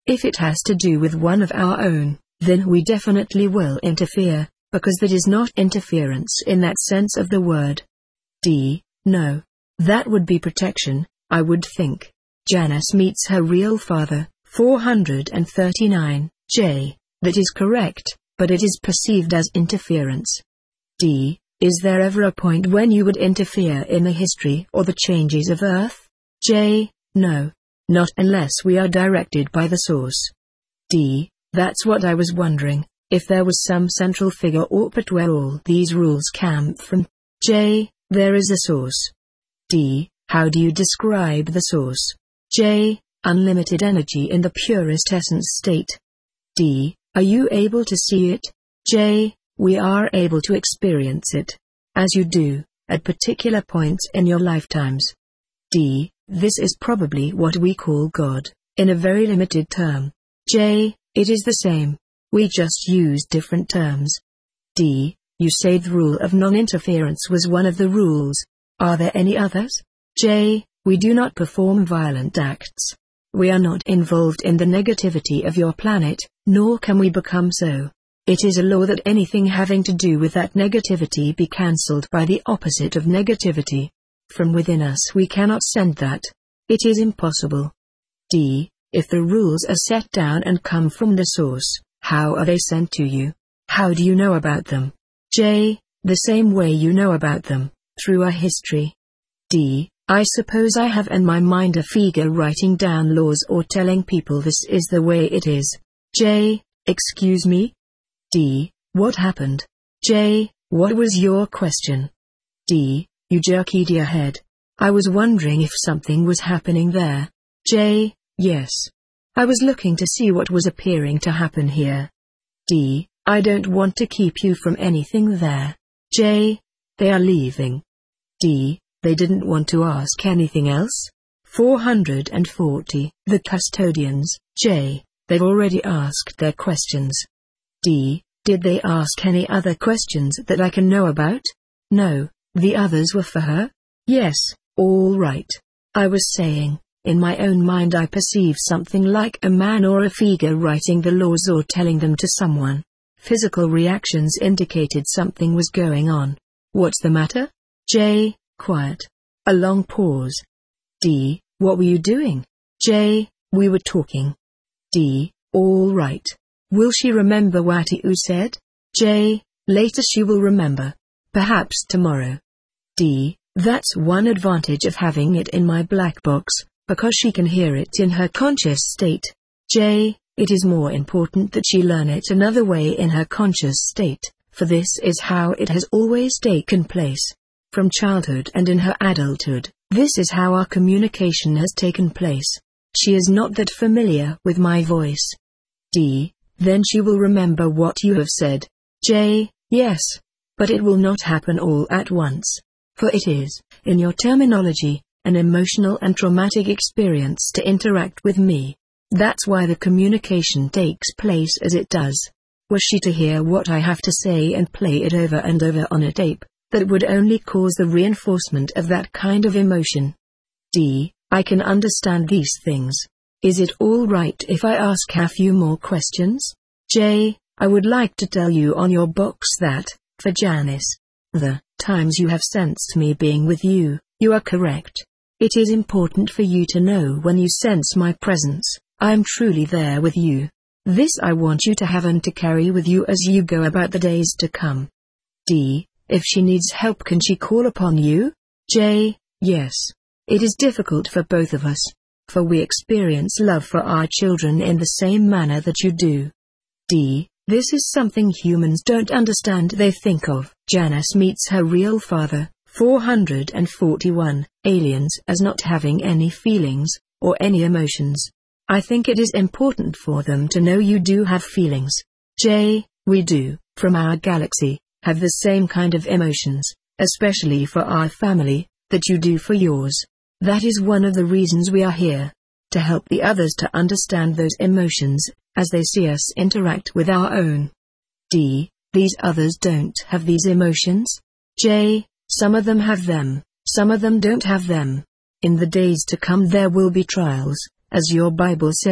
If it has to do with one of our own, then we definitely will interfere, because that is not interference in that sense of the word. D. No. That would be protection, I would think. Janice meets her real father, 439. J. That is correct, but it is perceived as interference. D. Is there ever a point when you would interfere in the history or the changes of Earth? J. No. Not unless we are directed by the source. D. That's what I was wondering, if there was some central figure or point where all these rules come from. J. There is a source. D. How do you describe the source? J. Unlimited energy in the purest essence state. D. Are you able to see it? J. We are able to experience it. As you do, at particular points in your lifetimes. D. This is probably what we call God, in a very limited term. J. It is the same. We just use different terms. D. You say the rule of non-interference was one of the rules. Are there any others? J. We do not perform violent acts. We are not involved in the negativity of your planet, nor can we become so. It is a law that anything having to do with that negativity be cancelled by the opposite of negativity. From within us we cannot send that. It is impossible. D. If the rules are set down and come from the source, how are they sent to you? How do you know about them? J. The same way you know about them, through a history. D. I suppose I have in my mind a figure writing down laws or telling people this is the way it is. J. Excuse me? D. What happened? J. What was your question? D. You jerked your head. I was wondering if something was happening there. J. Yes. I was looking to see what was appearing to happen here. D. I don't want to keep you from anything there. J. They are leaving. D. They didn't want to ask anything else? 440. The custodians. J. They've already asked their questions. D. Did they ask any other questions that I can know about? No. The others were for her? Yes. All right. I was saying, in my own mind I perceive something like a man or a figure writing the laws or telling them to someone. Physical reactions indicated something was going on. What's the matter? J. Quiet. A long pause. D. What were you doing? J. We were talking. D. All right. Will she remember what you said? J. Later she will remember. Perhaps tomorrow. D. That's one advantage of having it in my black box, because she can hear it in her conscious state. J. It is more important that she learn it another way in her conscious state, for this is how it has always taken place. From childhood and in her adulthood, this is how our communication has taken place. She is not that familiar with my voice. D. Then she will remember what you have said. J. Yes. But it will not happen all at once. For it is, in your terminology, an emotional and traumatic experience to interact with me. That's why the communication takes place as it does. Were she to hear what I have to say and play it over and over on a tape, that would only cause the reinforcement of that kind of emotion. D. I can understand these things. Is it all right if I ask a few more questions? J. I would like to tell you on your box that, for Janice, the times you have sensed me being with you, you are correct. It is important for you to know when you sense my presence, I am truly there with you. This I want you to have and to carry with you as you go about the days to come. D. If she needs help, can she call upon you? J. Yes. It is difficult for both of us, for we experience love for our children in the same manner that you do. D. This is something humans don't understand. They think of Janice meets her real father, 441, aliens as not having any feelings, or any emotions. I think it is important for them to know you do have feelings. J. We do, from our galaxy, have the same kind of emotions, especially for our family, that you do for yours. That is one of the reasons we are here. To help the others to understand those emotions, as they see us interact with our own. D. These others don't have these emotions? J. Some of them have them, some of them don't have them. In the days to come there will be trials, as your Bible says,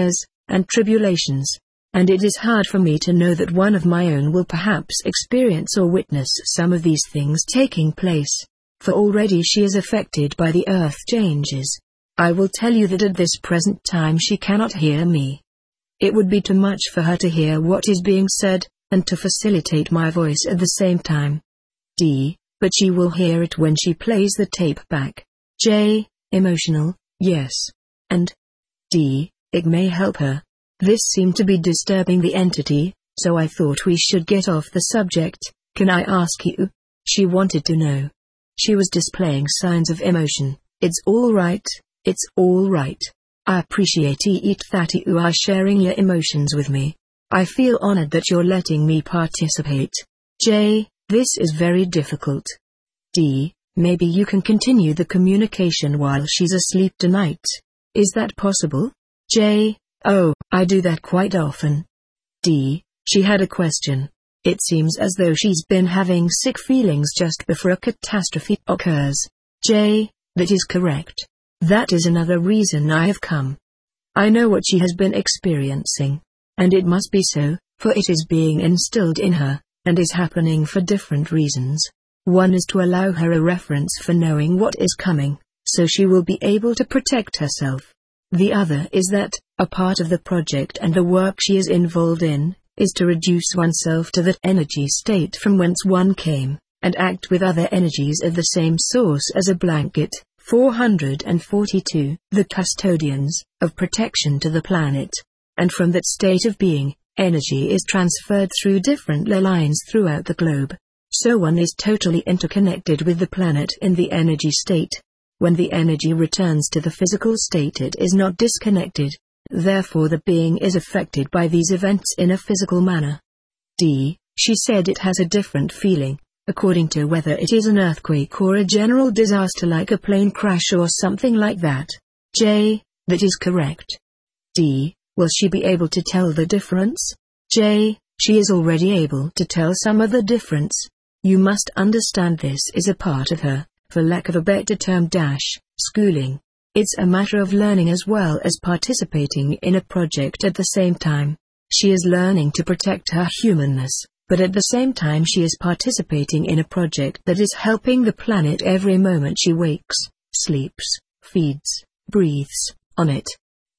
and tribulations. And it is hard for me to know that one of my own will perhaps experience or witness some of these things taking place. For already she is affected by the earth changes. I will tell you that at this present time she cannot hear me. It would be too much for her to hear what is being said, and to facilitate my voice at the same time. D. But she will hear it when she plays the tape back. J. Emotional, yes. And D. It may help her. This seemed to be disturbing the entity, so I thought we should get off the subject. Can I ask you? She wanted to know. She was displaying signs of emotion. It's all right, it's all right. I appreciate it that you are sharing your emotions with me. I feel honored that you're letting me participate. J. This is very difficult. D. Maybe you can continue the communication while she's asleep tonight. Is that possible? J. Oh, I do that quite often. D. She had a question. It seems as though she's been having sick feelings just before a catastrophe occurs. J. That is correct. That is another reason I have come. I know what she has been experiencing. And it must be so, for it is being instilled in her, and is happening for different reasons. One is to allow her a reference for knowing what is coming, so she will be able to protect herself. The other is that, a part of the project and the work she is involved in, is to reduce oneself to that energy state from whence one came, and act with other energies of the same source as a blanket. 442. The custodians of protection to the planet. And from that state of being, energy is transferred through different lines throughout the globe. So one is totally interconnected with the planet in the energy state. When the energy returns to the physical state, it is not disconnected. Therefore the being is affected by these events in a physical manner. D. She said it has a different feeling, according to whether it is an earthquake or a general disaster like a plane crash or something like that. J. That is correct. D. Will she be able to tell the difference? J. She is already able to tell some of the difference. You must understand this is a part of her, for lack of a better term, schooling. It's a matter of learning as well as participating in a project at the same time. She is learning to protect her humanness, but at the same time she is participating in a project that is helping the planet every moment she wakes, sleeps, feeds, breathes on it.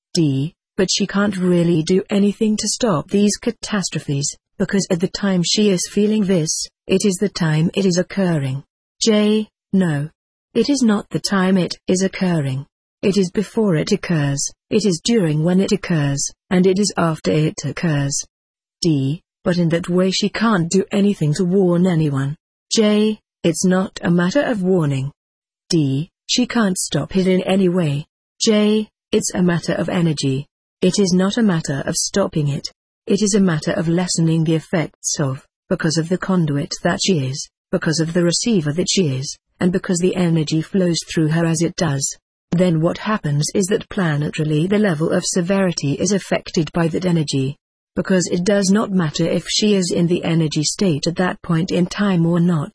D. But she can't really do anything to stop these catastrophes, because at the time she is feeling this, it is the time it is occurring. J. No. It is not the time it is occurring. It is before it occurs, it is during when it occurs, and it is after it occurs. D. But in that way she can't do anything to warn anyone. J. It's not a matter of warning. D. She can't stop it in any way. J. It's a matter of energy. It is not a matter of stopping it. It is a matter of lessening the effects of, because of the conduit that she is, because of the receiver that she is, and because the energy flows through her as it does. Then what happens is that planetarily the level of severity is affected by that energy. Because it does not matter if she is in the energy state at that point in time or not.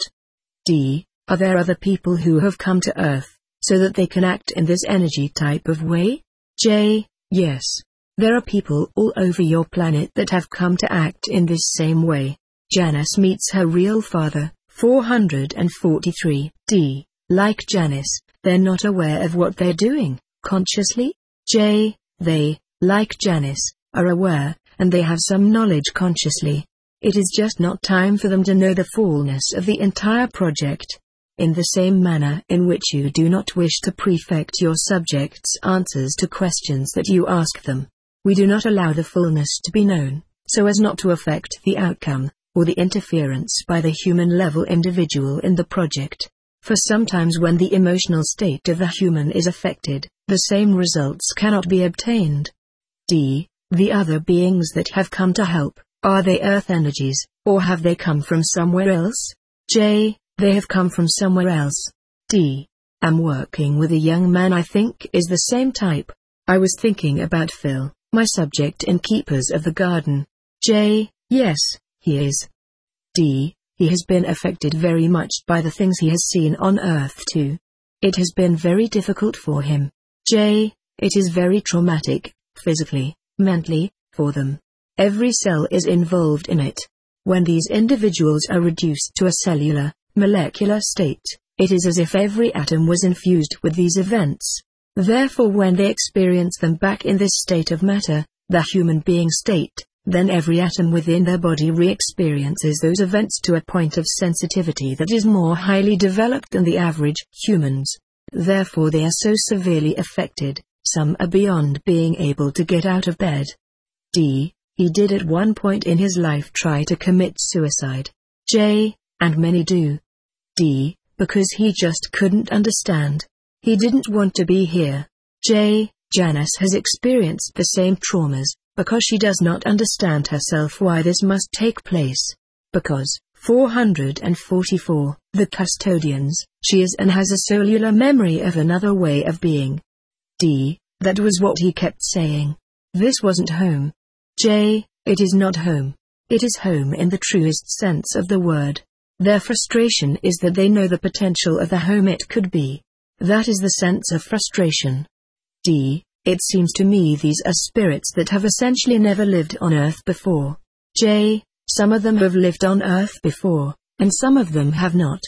D. Are there other people who have come to Earth, so that they can act in this energy type of way? J. Yes. There are people all over your planet that have come to act in this same way. Janice meets her real father. 443. D. Like Janice, they're not aware of what they're doing, consciously? J. They, like Janice, are aware, and they have some knowledge consciously. It is just not time for them to know the fullness of the entire project. In the same manner in which you do not wish to prefect your subjects' answers to questions that you ask them, we do not allow the fullness to be known, so as not to affect the outcome, or the interference by the human-level individual in the project. For sometimes when the emotional state of the human is affected, the same results cannot be obtained. D. The other beings that have come to help, are they earth energies, or have they come from somewhere else? J. They have come from somewhere else. D. Am working with a young man I think is the same type. I was thinking about Phil, my subject in Keepers of the Garden. J. Yes, he is. D. He has been affected very much by the things he has seen on Earth too. It has been very difficult for him. J. It is very traumatic, physically, mentally, for them. Every cell is involved in it. When these individuals are reduced to a cellular, molecular state, it is as if every atom was infused with these events. Therefore, when they experience them back in this state of matter, the human being state, then every atom within their body re-experiences those events to a point of sensitivity that is more highly developed than the average humans. Therefore they are so severely affected, some are beyond being able to get out of bed. D. He did at one point in his life try to commit suicide. J. And many do. D. Because he just couldn't understand. He didn't want to be here. J. Janice has experienced the same traumas, because she does not understand herself why this must take place. Because, 444, the custodians, she is and has a cellular memory of another way of being. D. That was what he kept saying. This wasn't home. J. It is not home. It is home in the truest sense of the word. Their frustration is that they know the potential of the home it could be. That is the sense of frustration. D. It seems to me these are spirits that have essentially never lived on Earth before. J. Some of them have lived on Earth before, and some of them have not.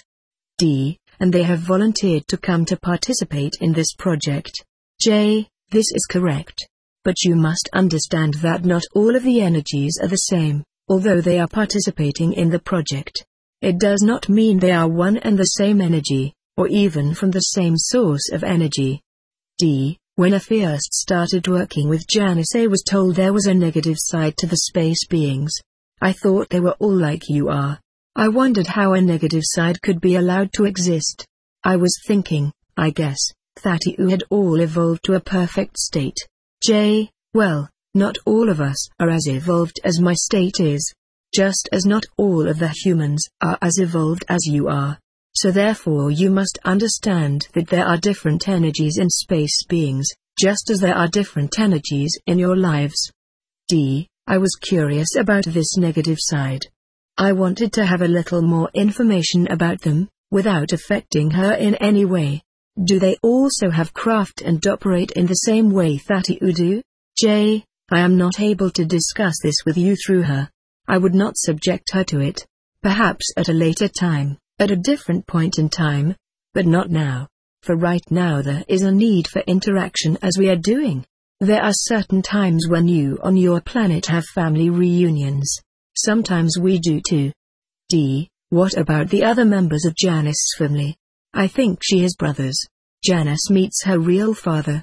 D. And they have volunteered to come to participate in this project. J. This is correct. But you must understand that not all of the energies are the same, although they are participating in the project. It does not mean they are one and the same energy, or even from the same source of energy. D. When I first started working with Janice, I was told there was a negative side to the space beings. I thought they were all like you are. I wondered how a negative side could be allowed to exist. I was thinking, I guess, that you had all evolved to a perfect state. J. Well, not all of us are as evolved as my state is. Just as not all of the humans are as evolved as you are. So therefore you must understand that there are different energies in space beings, just as there are different energies in your lives. D. I was curious about this negative side. I wanted to have a little more information about them, without affecting her in any way. Do they also have craft and operate in the same way that you do? J. I am not able to discuss this with you through her. I would not subject her to it. Perhaps at a later time, at a different point in time, but not now. For right now there is a need for interaction as we are doing. There are certain times when you on your planet have family reunions. Sometimes we do too. D. What about the other members of Janice's family? I think she has brothers. Janice meets her real father,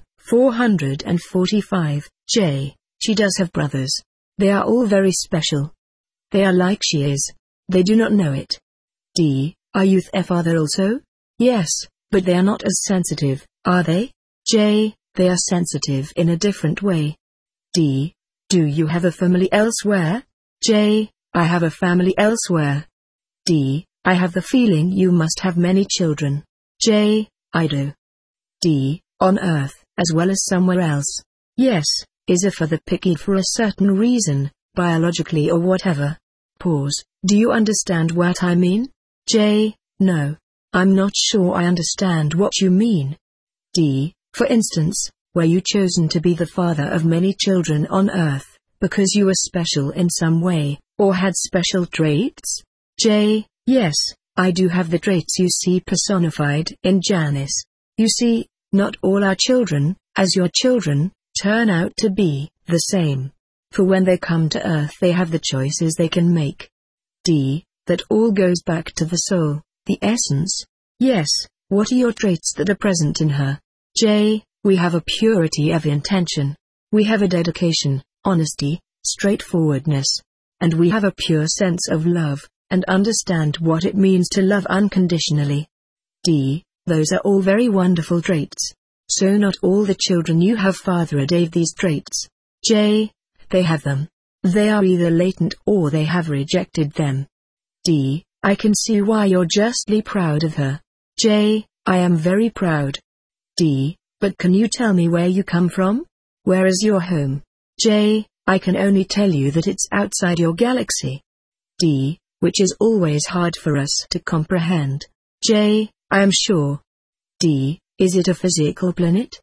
445. J. She does have brothers. They are all very special. They are like she is. They do not know it. D. Are you their father also? Yes, but they are not as sensitive, are they? J. They are sensitive in a different way. D. Do you have a family elsewhere? J. I have a family elsewhere. D. I have the feeling you must have many children. J. I do. D. On Earth, as well as somewhere else. Yes, is a father picked for a certain reason, biologically or whatever. Pause. Do you understand what I mean? J. No. I'm not sure I understand what you mean. D. For instance, were you chosen to be the father of many children on Earth, because you were special in some way, or had special traits? J. Yes, I do have the traits you see personified in Janice. You see, not all our children, as your children, turn out to be the same. For when they come to Earth they have the choices they can make. D. That all goes back to the soul, the essence. Yes, what are your traits that are present in her? J. We have a purity of intention. We have a dedication, honesty, straightforwardness. And we have a pure sense of love, and understand what it means to love unconditionally. D. Those are all very wonderful traits. So not all the children you have fathered have these traits. J. They have them. They are either latent or they have rejected them. D. I can see why you're justly proud of her. J. I am very proud. D. But can you tell me where you come from? Where is your home? J. I can only tell you that it's outside your galaxy. D. Which is always hard for us to comprehend. J. I am sure. D. Is it a physical planet?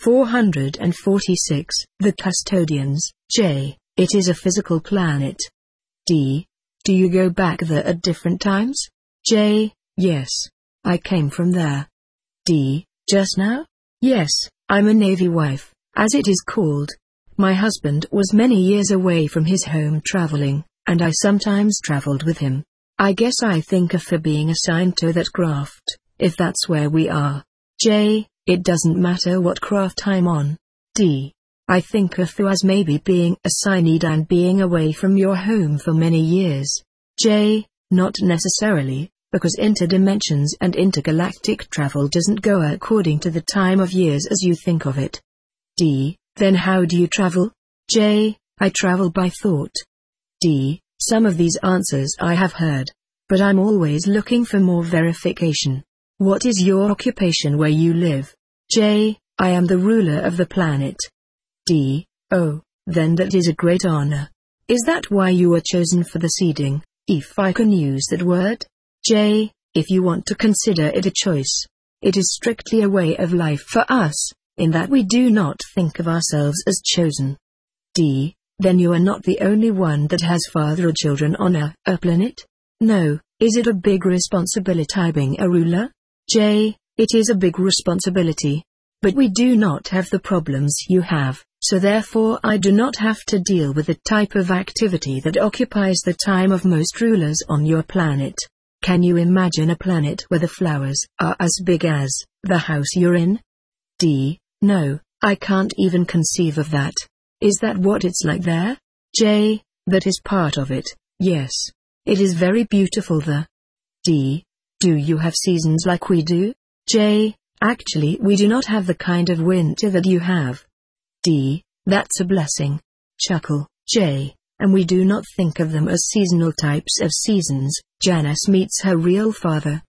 446. The Custodians. J. It is a physical planet. D. Do you go back there at different times? J. Yes. I came from there. D. Just now? Yes, I'm a Navy wife, as it is called. My husband was many years away from his home traveling, and I sometimes traveled with him. I guess I think of for being assigned to that craft, if that's where we are. J. It doesn't matter what craft I'm on. D. I think of you as maybe being assigned and being away from your home for many years. J. Not necessarily, because interdimensions and intergalactic travel doesn't go according to the time of years as you think of it. D. Then how do you travel? J. I travel by thought. D. Some of these answers I have heard, but I'm always looking for more verification. What is your occupation where you live? J. I am the ruler of the planet. D. Oh, then that is a great honor. Is that why you were chosen for the seeding, if I can use that word? J. If you want to consider it a choice. It is strictly a way of life for us, in that we do not think of ourselves as chosen. D. Then you are not the only one that has father or children on a planet? No. Is it a big responsibility being a ruler? J. It is a big responsibility. But we do not have the problems you have, so therefore I do not have to deal with the type of activity that occupies the time of most rulers on your planet. Can you imagine a planet where the flowers are as big as the house you're in? D. No, I can't even conceive of that. Is that what it's like there? J. That is part of it, yes. It is very beautiful there. D. Do you have seasons like we do? J. Actually we do not have the kind of winter that you have. D. That's a blessing. Chuckle. J. And we do not think of them as seasonal types of seasons. Janice meets her real father.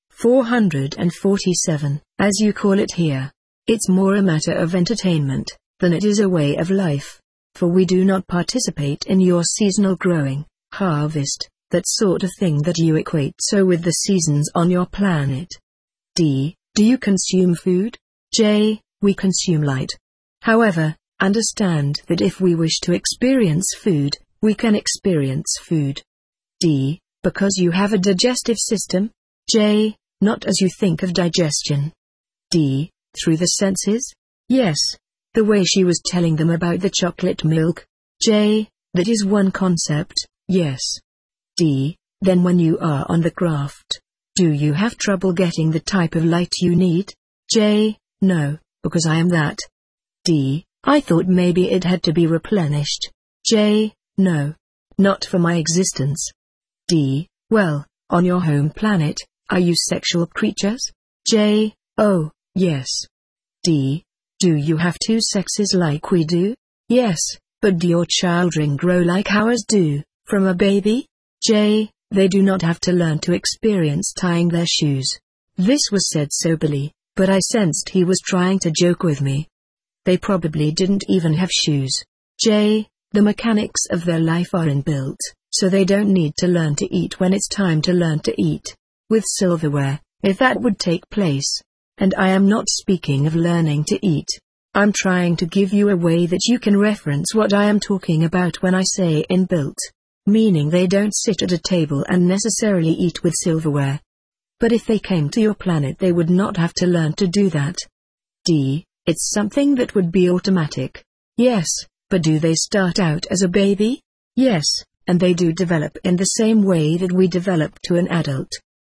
447, as you call it here. It's more a matter of entertainment than it is a way of life. For we do not participate in your seasonal growing, harvest, that sort of thing that you equate so with the seasons on your planet. D. Do you consume food? J. We consume light. However, understand that if we wish to experience food, we can experience food. D. Because you have a digestive system? J. Not as you think of digestion. D. Through the senses? Yes. The way she was telling them about the chocolate milk. J. That is one concept, yes. D. Then when you are on the craft, do you have trouble getting the type of light you need? J. No, because I am that. D. I thought maybe it had to be replenished. J. No. Not for my existence. D. Well, on your home planet, are you sexual creatures? J. Oh, yes. D. Do you have two sexes like we do? Yes, but do your children grow like ours do, from a baby? J. They do not have to learn to experience tying their shoes. This was said soberly, but I sensed he was trying to joke with me. They probably didn't even have shoes. J. The mechanics of their life are inbuilt, so they don't need to learn to eat when it's time to learn to eat. With silverware, if that would take place. And I am not speaking of learning to eat. I'm trying to give you a way that you can reference what I am talking about when I say inbuilt. Meaning they don't sit at a table and necessarily eat with silverware. But if they came to your planet they would not have to learn to do that. D. It's something that would be automatic. Yes, but do they start out as a baby? Yes, and they do develop in the same way that we develop to an adult.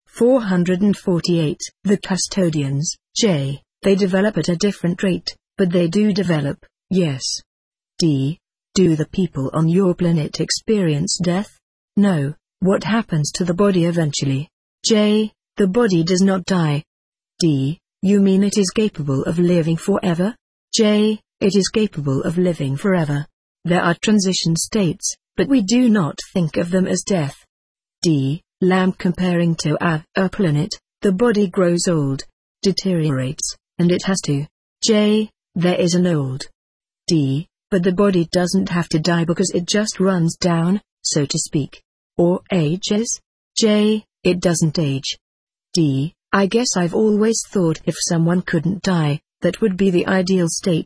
448. The Custodians. J. They develop at a different rate, but they do develop, yes. D. Do the people on your planet experience death? No. What happens to the body eventually? J. The body does not die. D. You mean it is capable of living forever? J. It is capable of living forever. There are transition states, but we do not think of them as death. D. Comparing to a planet, the body grows old, deteriorates, and it has to. J. There is an old. D. But the body doesn't have to die because it just runs down, so to speak. Or ages? J. It doesn't age. D. I guess I've always thought if someone couldn't die, that would be the ideal state.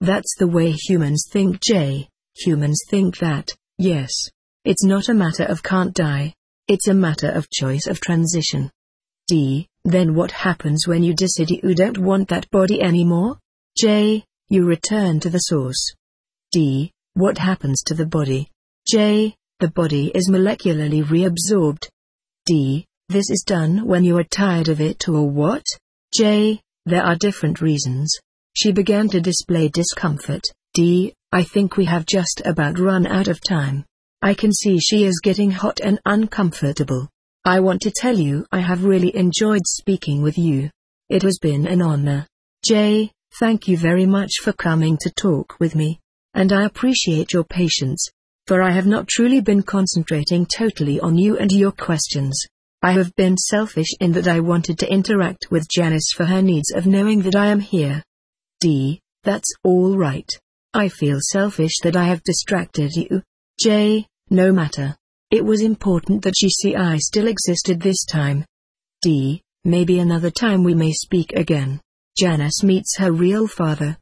That's the way humans think, J. Humans think that, yes. It's not a matter of can't die. It's a matter of choice of transition. D. Then what happens when you decide you don't want that body anymore? J. You return to the source. D. What happens to the body? J. The body is molecularly reabsorbed. D. This is done when you are tired of it or what? J. There are different reasons. She began to display discomfort. D. I think we have just about run out of time. I can see she is getting hot and uncomfortable. I want to tell you I have really enjoyed speaking with you. It has been an honor. J. Thank you very much for coming to talk with me. And I appreciate your patience. For I have not truly been concentrating totally on you and your questions. I have been selfish in that I wanted to interact with Janice for her needs of knowing that I am here. D. That's all right. I feel selfish that I have distracted you. J. No matter. It was important that she see I still existed this time. D. Maybe another time we may speak again. Janice meets her real father.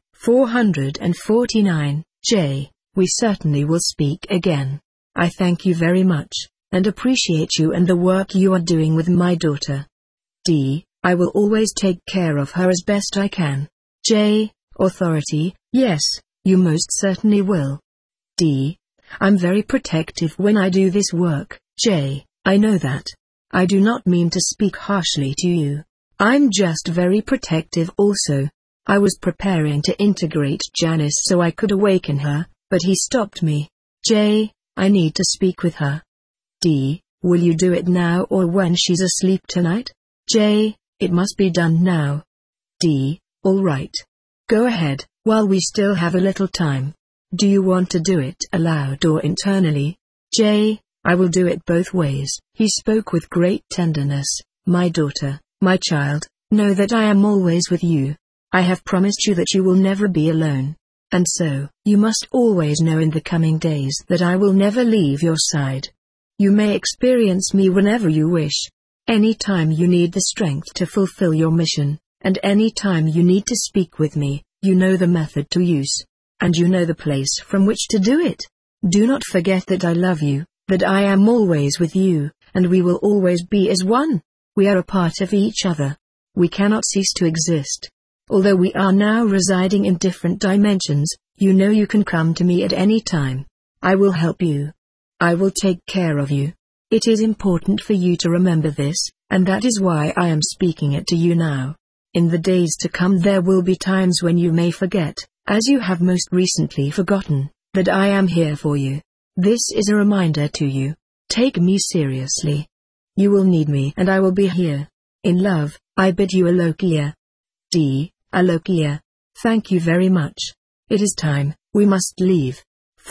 449. J. We certainly will speak again. I thank you very much, and appreciate you and the work you are doing with my daughter. D. I will always take care of her as best I can. J. Authority. Yes, you most certainly will. D. I'm very protective when I do this work. J. I know that. I do not mean to speak harshly to you. I'm just very protective also. I was preparing to integrate Janice so I could awaken her, but he stopped me. J. I need to speak with her. D. Will you do it now or when she's asleep tonight? J. It must be done now. D. All right. Go ahead, while we still have a little time. Do you want to do it aloud or internally? J. I will do it both ways. He spoke with great tenderness. My daughter, my child, know that I am always with you. I have promised you that you will never be alone. And so, you must always know in the coming days that I will never leave your side. You may experience me whenever you wish. Any time you need the strength to fulfill your mission, and any time you need to speak with me, you know the method to use. And you know the place from which to do it. Do not forget that I love you, that I am always with you, and we will always be as one. We are a part of each other. We cannot cease to exist. Although we are now residing in different dimensions, you know you can come to me at any time. I will help you. I will take care of you. It is important for you to remember this, and that is why I am speaking it to you now. In the days to come there will be times when you may forget, as you have most recently forgotten, that I am here for you. This is a reminder to you. Take me seriously. You will need me and I will be here. In love, I bid you Alokia. D. Alokia. Thank you very much. It is time, we must leave.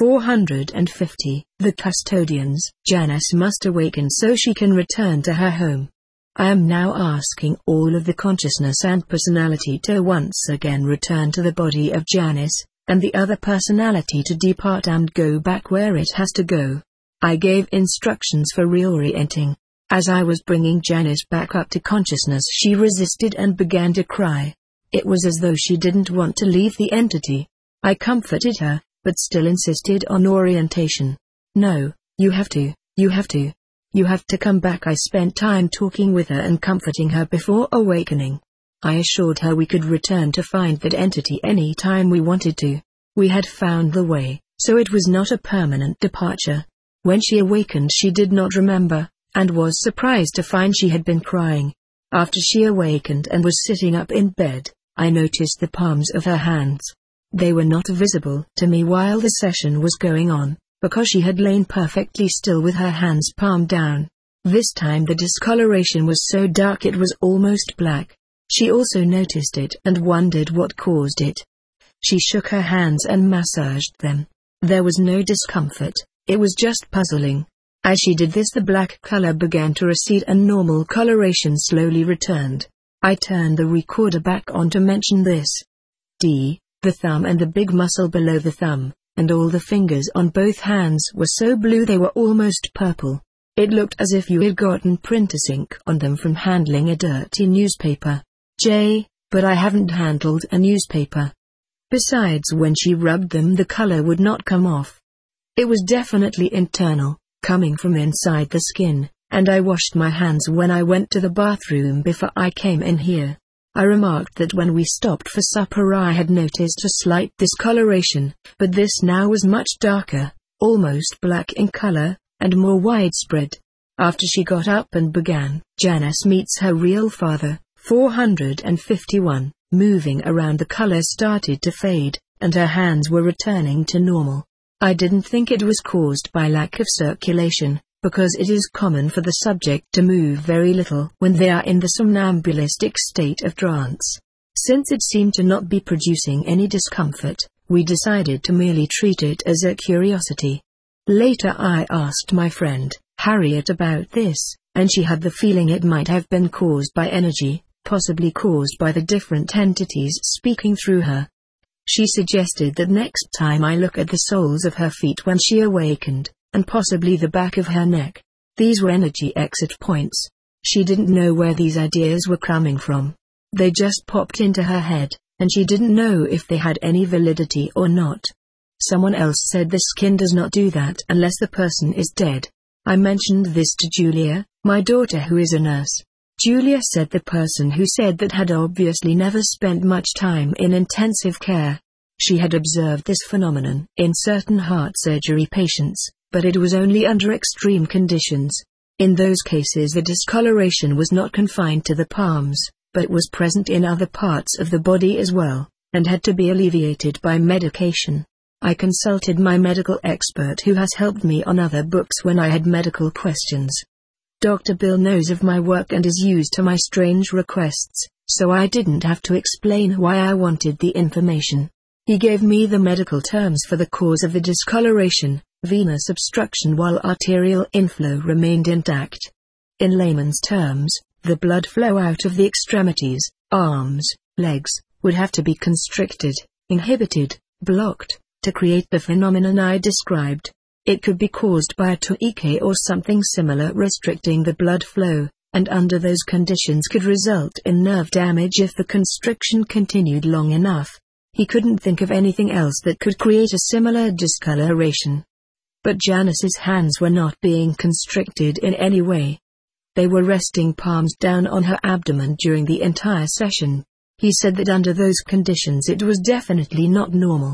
450. The custodians. Janice must awaken so she can return to her home. I am now asking all of the consciousness and personality to once again return to the body of Janice, and the other personality to depart and go back where it has to go. I gave instructions for reorienting. As I was bringing Janice back up to consciousness, she resisted and began to cry. It was as though she didn't want to leave the entity. I comforted her, but still insisted on orientation. No, you have to. You have to come back. I spent time talking with her and comforting her before awakening. I assured her we could return to find that entity any time we wanted to. We had found the way, so it was not a permanent departure. When she awakened she did not remember, and was surprised to find she had been crying. After she awakened and was sitting up in bed, I noticed the palms of her hands. They were not visible to me while the session was going on, because she had lain perfectly still with her hands palm down. This time the discoloration was so dark it was almost black. She also noticed it and wondered what caused it. She shook her hands and massaged them. There was no discomfort, it was just puzzling. As she did this the black color began to recede and normal coloration slowly returned. I turned the recorder back on to mention this. D. The thumb and the big muscle below the thumb, and all the fingers on both hands were so blue they were almost purple. It looked as if you had gotten printer's ink on them from handling a dirty newspaper. J. But I haven't handled a newspaper. Besides, when she rubbed them, the color would not come off. It was definitely internal, coming from inside the skin, and I washed my hands when I went to the bathroom before I came in here. I remarked that when we stopped for supper I had noticed a slight discoloration, but this now was much darker, almost black in color, and more widespread. After she got up and began, Janice meets her real father, 451, moving around, the color started to fade, and her hands were returning to normal. I didn't think it was caused by lack of circulation, because it is common for the subject to move very little when they are in the somnambulistic state of trance. Since it seemed to not be producing any discomfort, we decided to merely treat it as a curiosity. Later I asked my friend, Harriet, about this, and she had the feeling it might have been caused by energy, possibly caused by the different entities speaking through her. She suggested that next time I look at the soles of her feet when she awakened, and possibly the back of her neck. These were energy exit points. She didn't know where these ideas were coming from. They just popped into her head, and she didn't know if they had any validity or not. Someone else said the skin does not do that unless the person is dead. I mentioned this to Julia, my daughter, who is a nurse. Julia said the person who said that had obviously never spent much time in intensive care. She had observed this phenomenon in certain heart surgery patients, but it was only under extreme conditions. In those cases the discoloration was not confined to the palms, but was present in other parts of the body as well, and had to be alleviated by medication. I consulted my medical expert, who has helped me on other books when I had medical questions. Dr. Bill knows of my work and is used to my strange requests, so I didn't have to explain why I wanted the information. He gave me the medical terms for the cause of the discoloration: venous obstruction while arterial inflow remained intact. In layman's terms, the blood flow out of the extremities, arms, legs, would have to be constricted, inhibited, blocked, to create the phenomenon I described. It could be caused by a tourniquet or something similar restricting the blood flow, and under those conditions could result in nerve damage if the constriction continued long enough. He couldn't think of anything else that could create a similar discoloration. But Janice's hands were not being constricted in any way. They were resting palms down on her abdomen during the entire session. He said that under those conditions it was definitely not normal.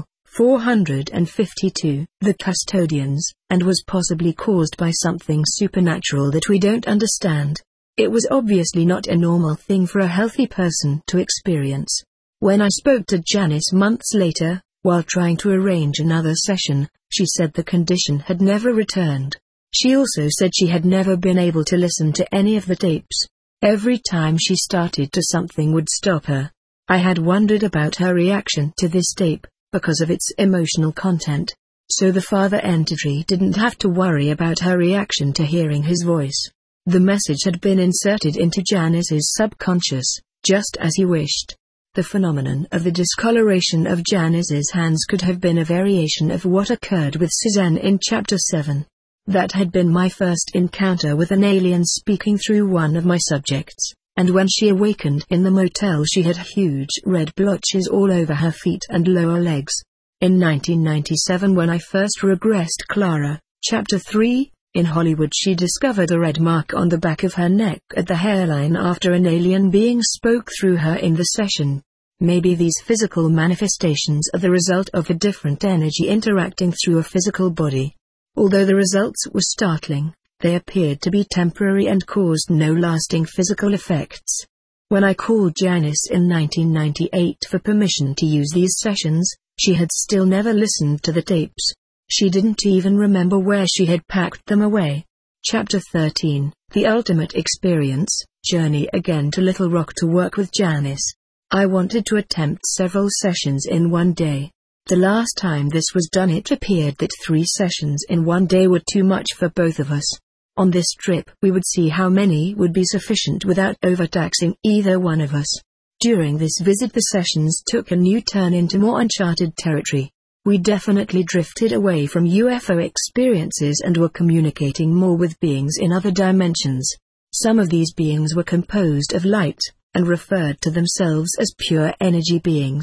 452, the custodians, and was possibly caused by something supernatural that we don't understand. It was obviously not a normal thing for a healthy person to experience. When I spoke to Janice months later, while trying to arrange another session, she said the condition had never returned. She also said she had never been able to listen to any of the tapes. Every time she started to, something would stop her. I had wondered about her reaction to this tape, because of its emotional content. So the father entity didn't have to worry about her reaction to hearing his voice. The message had been inserted into Janice's subconscious, just as he wished. The phenomenon of the discoloration of Janice's hands could have been a variation of what occurred with Suzanne in Chapter 7. That had been my first encounter with an alien speaking through one of my subjects, and when she awakened in the motel she had huge red blotches all over her feet and lower legs. In 1997, when I first regressed Clara, Chapter 3, in Hollywood, she discovered a red mark on the back of her neck at the hairline after an alien being spoke through her in the session. Maybe these physical manifestations are the result of a different energy interacting through a physical body. Although the results were startling, they appeared to be temporary and caused no lasting physical effects. When I called Janice in 1998 for permission to use these sessions, she had still never listened to the tapes. She didn't even remember where she had packed them away. Chapter 13, The Ultimate Experience, Journey again to Little Rock to work with Janice. I wanted to attempt several sessions in one day. The last time this was done it appeared that 3 sessions in one day were too much for both of us. On this trip we would see how many would be sufficient without overtaxing either one of us. During this visit the sessions took a new turn into more uncharted territory. We definitely drifted away from UFO experiences and were communicating more with beings in other dimensions. Some of these beings were composed of light, and referred to themselves as pure energy beings.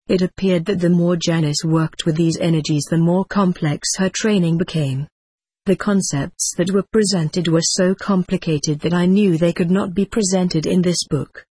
It appeared that the more Janice worked with these energies, the more complex her training became. The concepts that were presented were so complicated that I knew they could not be presented in this book.